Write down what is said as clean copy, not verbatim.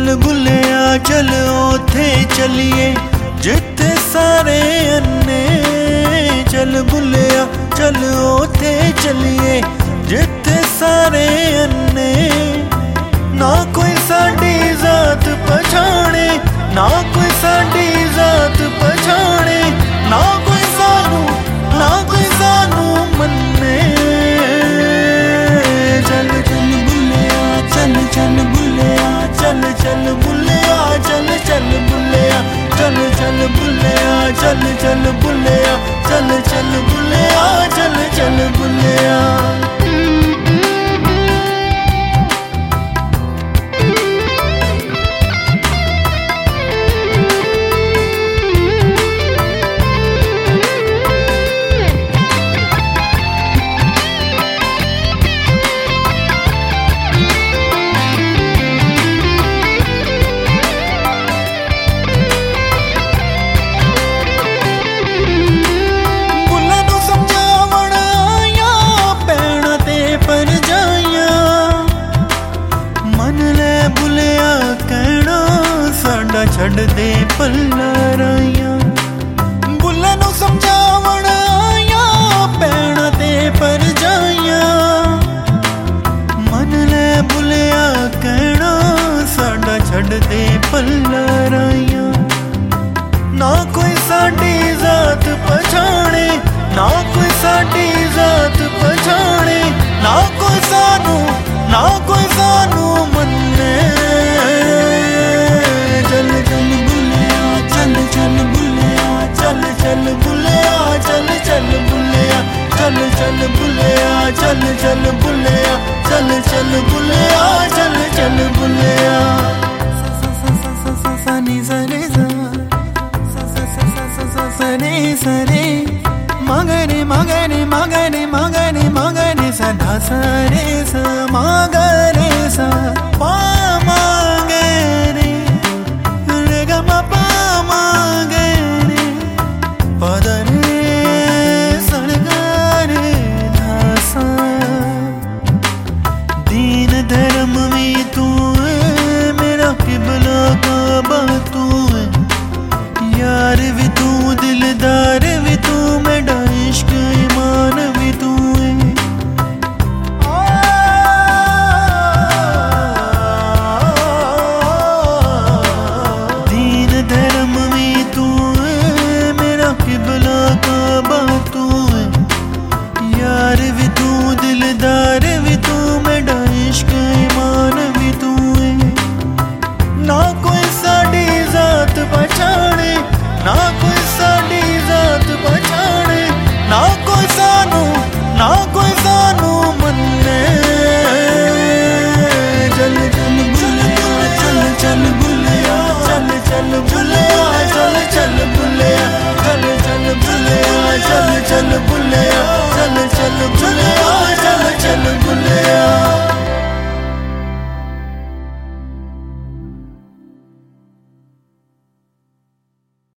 बुलिया चल ओथे चलिए जिथे सारे अन्ने। चल बुलिया चल ओथे चलिए जिथे सारे अन्ने। ना कोई साडी जात पछाणे, ना कोई साडी जात पछाणे, ना कोई सानू मन्ने। चल चल बुलिया चल चल बुलिया चल चल बुलिया चल चल बुलिया चल चल बुलिया चल चल बुलिया चल चल बुलिया चल चल बुलिया। छड़ दे पल्ला राइया बुल्ले नू समझावण आया पैणा ते पर जाइया। मन ले बुलिया कहना साडा छड़ दे पल्ला राइया। ना कोई साडी जात पछाणे, ना कोई साडी जात पछाणे, ना कोई सानू मन्ने। चल चल बुलिया चल चल बुलिया चल चल बुलिया चल चल बुलिया चल चल बुलिया चल चल बुलिया चल चल बुलिया चल चल बुलिया। सनी सरे सरे सरे मगरे मगरे मगरे मगरे मगरे सदा सरे स मगरे सा पा मगरे रे ग म पा मगरे पदरे सड़गरे धासा। दीन धर्म में तू है मेरा किबला काबा तू है। यार भी तू दिलदार भी तू मेरा इश्क